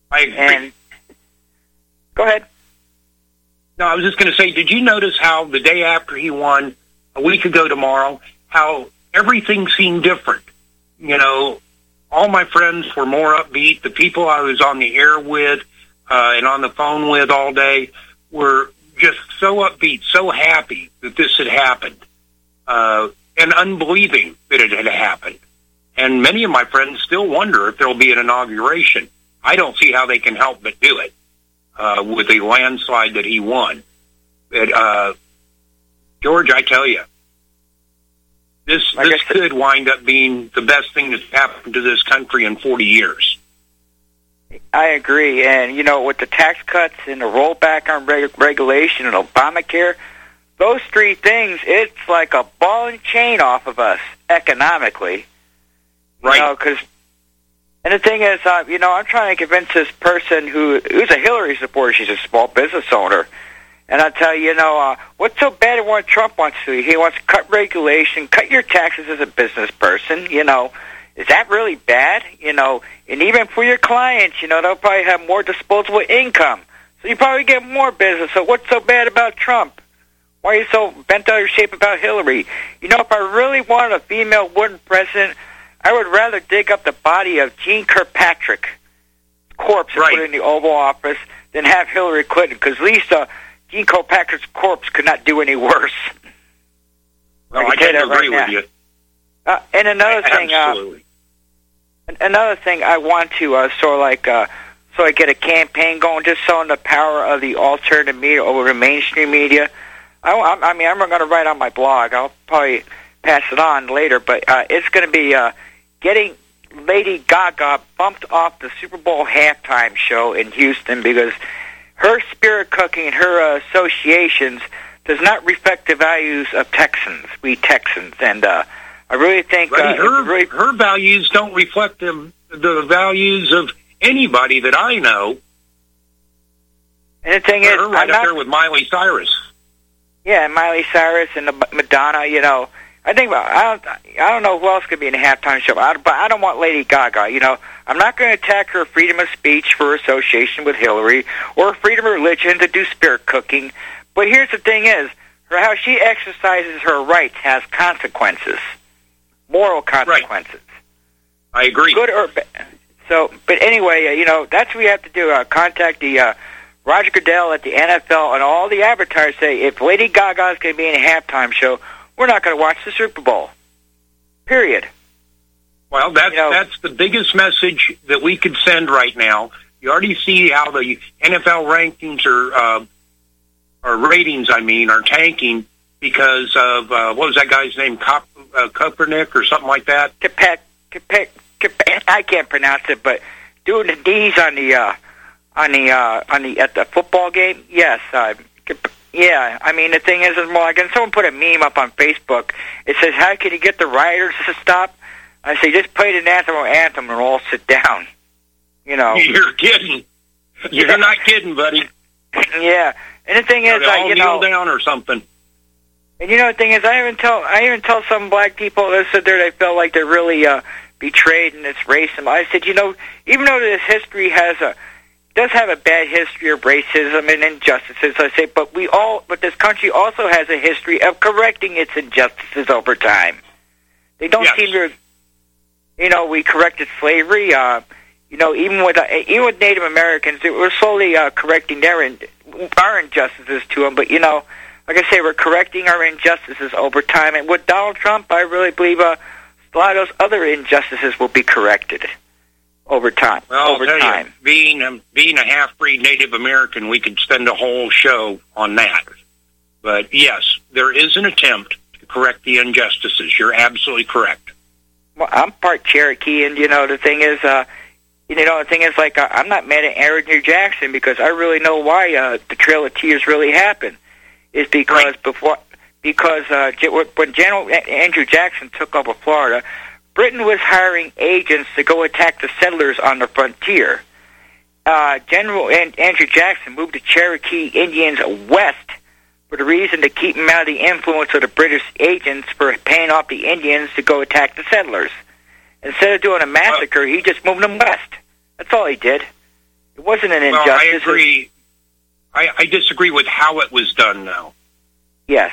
I agree. And go ahead. No, I was just going to say, did you notice how the day after he won, a week ago tomorrow, how everything seemed different? You know, all my friends were more upbeat. The people I was on the air with and on the phone with all day were just so upbeat, so happy that this had happened, and unbelieving that it had happened. And many of my friends still wonder if there will be an inauguration. I don't see how they can help but do it with the landslide that he won. But, George, I tell you, this could wind up being the best thing that's happened to this country in 40 years. I agree. And, you know, with the tax cuts and the rollback on regulation and Obamacare, those three things, it's like a ball and chain off of us economically. Right. You know, and the thing is, you know, I'm trying to convince this person who's a Hillary supporter. She's a small business owner. And I tell you, you know, what's so bad at what Trump wants to do? He wants to cut regulation, cut your taxes as a business person, you know. Is that really bad? You know, and even for your clients, you know, they'll probably have more disposable income. So you probably get more business. So what's so bad about Trump? Why are you so bent out of shape about Hillary? You know, if I really wanted a female wooden president, I would rather dig up the body of Jeane Kirkpatrick's corpse and put it in the Oval Office than have Hillary Clinton, because at least Jeane Kirkpatrick's corpse could not do any worse. Well, I can agree with you. And another thing, I want to so I get a campaign going, just showing the power of the alternative media over the mainstream media. I mean, I'm going to write on my blog. I'll probably pass it on later, but it's going to be getting Lady Gaga bumped off the Super Bowl halftime show in Houston because her spirit cooking and her associations does not reflect the values of Texans, we Texans, and I really think her values don't reflect the values of anybody that I know. And the thing is, her right up there with Miley Cyrus. Yeah, Miley Cyrus and Madonna. You know, I don't know who else could be in a halftime show, but I don't want Lady Gaga. You know, I'm not going to attack her freedom of speech for association with Hillary or freedom of religion to do spirit cooking. But here's the thing: is how she exercises her rights has consequences. Moral consequences. Right. I agree. Good or bad. So, but anyway, you know, that's what we have to do. Contact the Roger Goodell at the NFL and all the advertisers. Say, if Lady Gaga is going to be in a halftime show, we're not going to watch the Super Bowl. Period. Well, that's the biggest message that we could send right now. You already see how the NFL rankings or ratings, are tanking because of, what was that guy's name, Kaepernick or something like that? I can't pronounce it, but doing the D's at the football game, yes. Yeah, I mean, the thing is more like, and someone put a meme up on Facebook. It says, how can you get the rioters to stop? I say, just play the national anthem and we'll all sit down. You know. You're kidding. You're not kidding, buddy. Yeah. And the thing is, all kneel down or something. And you know, the thing is, I even tell some black people that sit there, they felt like they're really betrayed in this racism. I said, you know, even though this history does have a bad history of racism and injustices, I say, but this country also has a history of correcting its injustices over time. They don't seem to, you know, we corrected slavery. You know, even with Native Americans, we're slowly correcting our injustices to them. But you know, like I say, we're correcting our injustices over time. And with Donald Trump, I really believe a lot of those other injustices will be corrected over time. Well, I'll tell you, being a half-breed Native American, we could spend a whole show on that. But yes, there is an attempt to correct the injustices. You're absolutely correct. Well, I'm part Cherokee, and you know, the thing is, like, I'm not mad at Andrew Jackson because I really know why the Trail of Tears really happened. Is because when General Andrew Jackson took over Florida, Britain was hiring agents to go attack the settlers on the frontier. General Andrew Jackson moved the Cherokee Indians west for the reason to keep them out of the influence of the British agents for paying off the Indians to go attack the settlers. Instead of doing a massacre, he just moved them west. That's all he did. It wasn't an Well, injustice. I agree. I disagree with how it was done now. Yes.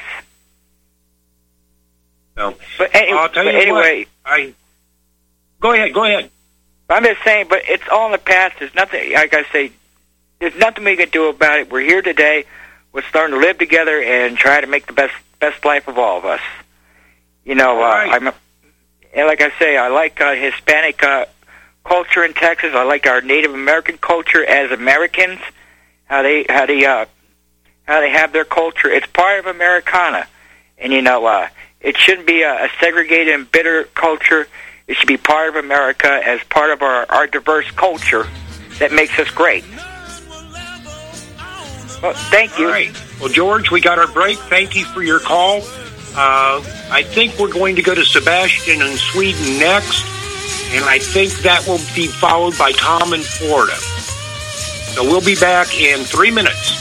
So, But, I'll tell you anyway, what, Go ahead. I'm just saying, but it's all in the past. There's nothing, like I say, there's nothing we can do about it. We're here today. We're starting to live together and try to make the best life of all of us. You know, and like I say, I like Hispanic culture in Texas. I like our Native American culture as Americans. How they have their culture. It's part of Americana, and you know, it shouldn't be a segregated and bitter culture. It should be part of America as part of our diverse culture that makes us great. Well, thank you. All right. Well, George, we got our break. Thank you for your call. I think we're going to go to Sebastian in Sweden next, and I think that will be followed by Tom in Florida. So we'll be back in 3 minutes.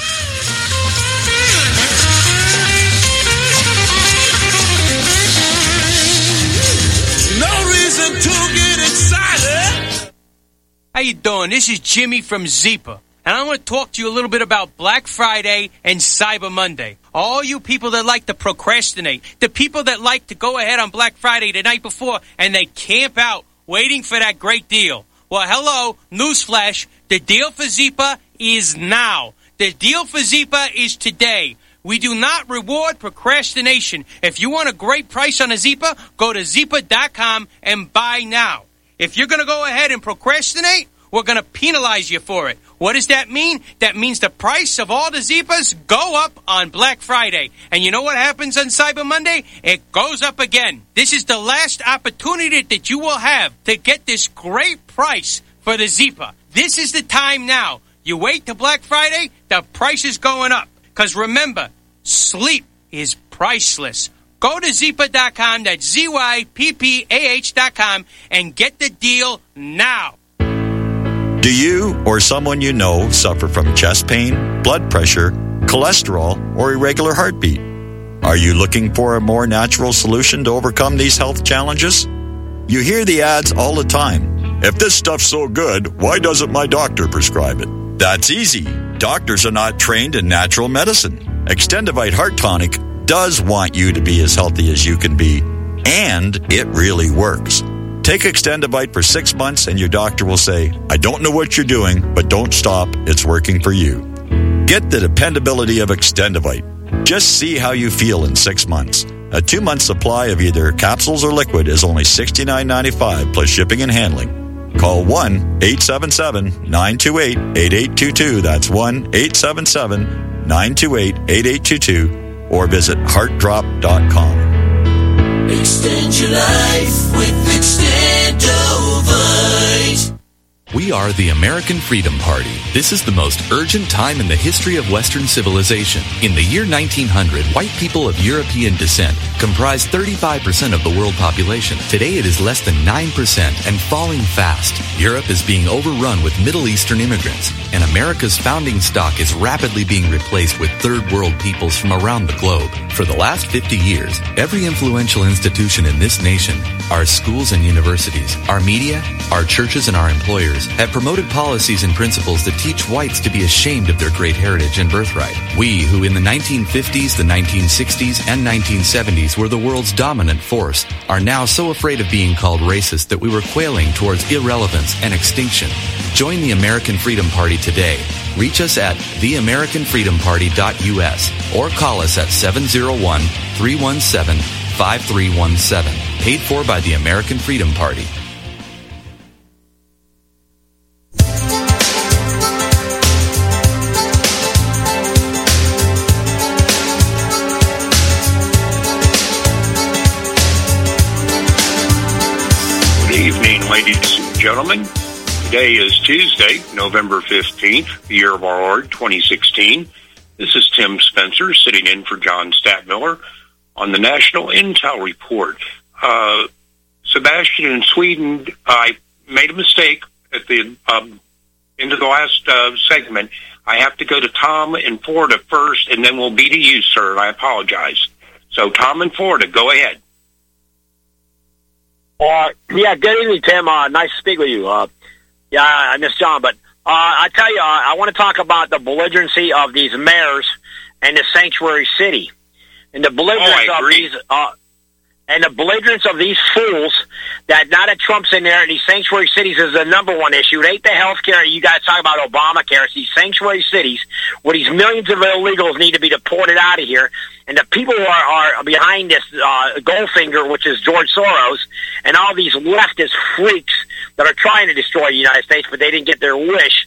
No reason to get excited. How you doing? This is Jimmy from Zeepa, and I want to talk to you a little bit about Black Friday and Cyber Monday. All you people that like to procrastinate, the people that like to go ahead on Black Friday the night before and they camp out waiting for that great deal. Well, hello, newsflash, the deal for Zeepa is now. The deal for Zeepa is today. We do not reward procrastination. If you want a great price on a Zeepa, go to Zeepa.com and buy now. If you're going to go ahead and procrastinate, we're going to penalize you for it. What does that mean? That means the price of all the Zeepas go up on Black Friday. And you know what happens on Cyber Monday? It goes up again. This is the last opportunity that you will have to get this great price for the Zeepa. This is the time now. You wait till Black Friday, the price is going up. Because remember, sleep is priceless. Go to Zeepa.com, that's ZYPPAH.com, and get the deal now. Do you or someone you know suffer from chest pain, blood pressure, cholesterol, or irregular heartbeat? Are you looking for a more natural solution to overcome these health challenges? You hear the ads all the time. If this stuff's so good, why doesn't my doctor prescribe it? That's easy. Doctors are not trained in natural medicine. Extendivite Heart Tonic does want you to be as healthy as you can be, and it really works. Take Extendivite for 6 months and your doctor will say, I don't know what you're doing, but don't stop. It's working for you. Get the dependability of Extendivite. Just see how you feel in 6 months. A 2-month supply of either capsules or liquid is only $69.95 plus shipping and handling. Call 1-877-928-8822. That's 1-877-928-8822. Or visit heartdrop.com. Extend your life with Extendovite. We are the American Freedom Party. This is the most urgent time in the history of Western civilization. In the year 1900, white people of European descent comprised 35% of the world population. Today it is less than 9% and falling fast. Europe is being overrun with Middle Eastern immigrants, and America's founding stock is rapidly being replaced with third world peoples from around the globe. For the last 50 years, every influential institution in this nation, our schools and universities, our media, our churches, and our employers have promoted policies and principles that teach whites to be ashamed of their great heritage and birthright. We, who in the 1950s, the 1960s, and 1970s were the world's dominant force, are now so afraid of being called racist that we were quailing towards irrelevance and extinction. Join the American Freedom Party today. Reach us at theamericanfreedomparty.us or call us at 701-317-5317. Paid for by the American Freedom Party. Good evening, ladies and gentlemen. Today is Tuesday, November 15th, the year of our Lord, 2016. This is Tim Spencer sitting in for John Statmiller on the National Intel Report. Sebastian in Sweden, I made a mistake at the end of the last segment. I have to go to Tom in Florida first, and then we'll be to you, sir, and I apologize. So, Tom in Florida, go ahead. Yeah, good evening, Tim. Nice to speak with you. Yeah, I miss John, but I tell you, I want to talk about the belligerency of these mayors and the sanctuary city, and the belligerence of these, and the belligerence of these fools. That now that Trump's in there, and these sanctuary cities is the number one issue. It ain't the health care. You guys talk about Obamacare. It's these sanctuary cities where these millions of illegals need to be deported out of here. And the people who are behind this Goldfinger, which is George Soros, and all these leftist freaks that are trying to destroy the United States, but they didn't get their wish.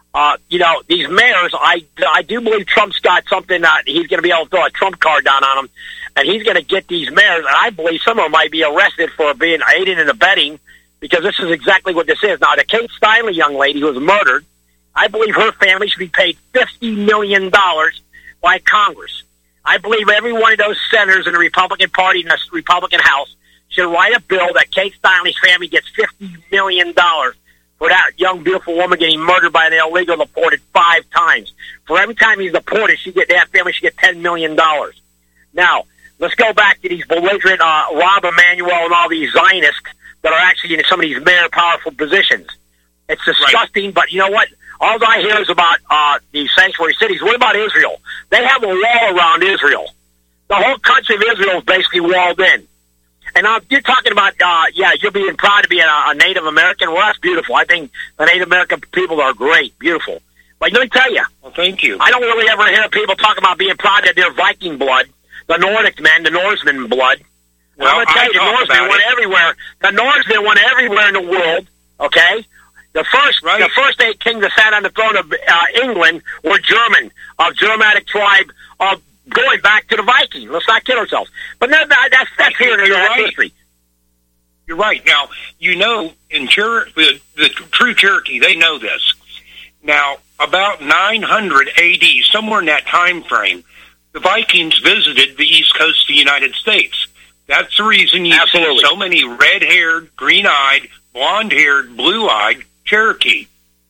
These mayors, I do believe Trump's got something that he's going to be able to throw a Trump card down on them, and he's going to get these mayors, and I believe some of them might be arrested for being aiding and abetting, because this is exactly what this is. Now, the Kate Steinle young lady who was murdered, I believe her family should be paid $50 million by Congress. I believe every one of those senators in the Republican Party in the Republican House should write a bill that Kate Steinle's family gets $50 million for that young, beautiful woman getting murdered by an illegal deported 5 times. For every time he's deported, that family should get $10 million. Now, let's go back to these belligerent Rob Emanuel and all these Zionists that are actually in some of these mayor powerful positions. It's disgusting, right. But you know what? All I hear is about these sanctuary cities. What about Israel? They have a wall around Israel. The whole country of Israel is basically walled in. And you're talking about, you're being proud to be a Native American. Well, that's beautiful. I think the Native American people are great, beautiful. But let me tell you. Well, thank you. I don't really ever hear people talk about being proud that they're Viking blood, the Nordic men, the Norseman blood. Well, I'm going to tell you, the Norsemen went everywhere. The Norsemen went everywhere in the world, okay? The first 8 kings that sat on the throne of England were German, of Germanic tribe, of going back to the Vikings. Let's not kid ourselves. But that's here in history. You're right. Now, in the true Cherokee, they know this. Now, about 900 A.D., somewhere in that time frame, the Vikings visited the east coast of the United States. That's the reason you see so many red-haired, green-eyed, blonde-haired, blue-eyed Cherokee.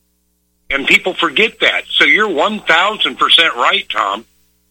And people forget that. So you're 1,000% right, Tom.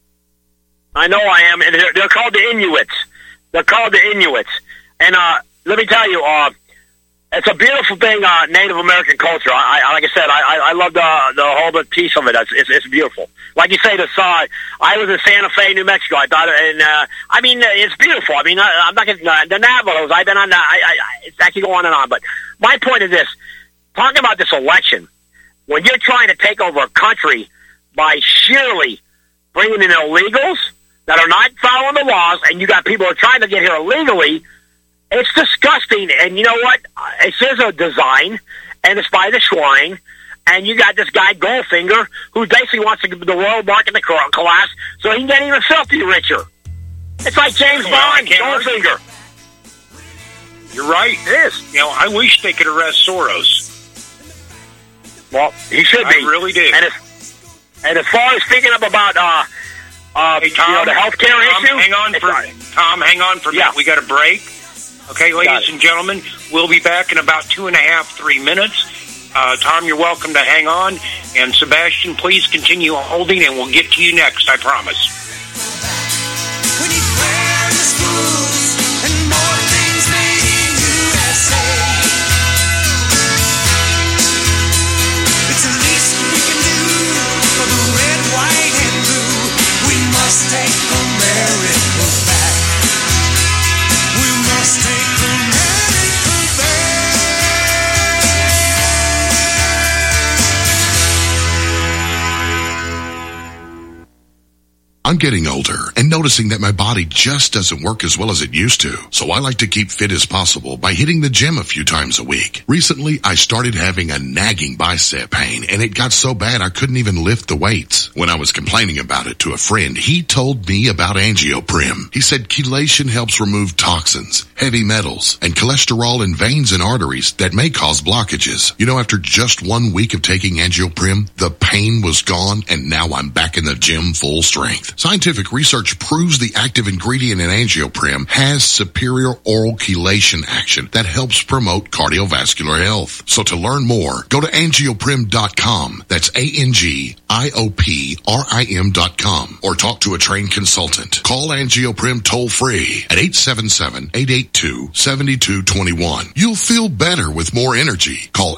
I know I am, and they're called the Inuits. They're called the Inuits. And let me tell you, it's a beautiful thing, Native American culture. Like I said, I love the whole piece of it. It's beautiful. Like you say, I was in Santa Fe, New Mexico. I thought, and it's beautiful. I mean, I'm not getting the Navajos. I've been on it's actually going on and on. But my point is this: talking about this election, when you're trying to take over a country by sheerly bringing in illegals that are not following the laws, and you got people who are trying to get here illegally, it's disgusting. And you know what? It says a design, and it's by the Schwein, and you got this guy Goldfinger who basically wants the world market to collapse so he can get even filthy richer. It's like James Bond, Goldfinger. You're right. It is. I wish they could arrest Soros. Well, he should be. I really do. And as far as speaking up about hey, Tom, the health care issue, hang on for a minute. We got a break. Okay, ladies and gentlemen, we'll be back in about 2.5-3 minutes. Tom, you're welcome to hang on. And Sebastian, please continue holding, and we'll get to you next, I promise. Take America back. We must take America back. I'm getting older and noticing that my body just doesn't work as well as it used to. So I like to keep fit as possible by hitting the gym a few times a week. Recently, I started having a nagging bicep pain, and it got so bad I couldn't even lift the weights. When I was complaining about it to a friend, he told me about Angioprim. He said chelation helps remove toxins, heavy metals, and cholesterol in veins and arteries that may cause blockages. After just 1 week of taking Angioprim, the pain was gone, and now I'm back in the gym full strength. Scientific research proves the active ingredient in Angioprim has superior oral chelation action that helps promote cardiovascular health. So to learn more, go to angioprim.com. That's ANGIOPRIM.com, or talk to a trained consultant. Call Angioprim toll free at 877-882-7221. You'll feel better with more energy. Call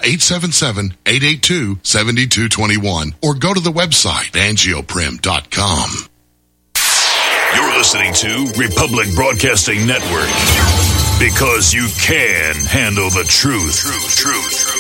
877-882-7221 or go to the website angioprim.com. You're listening to Republic Broadcasting Network, because you can handle the truth.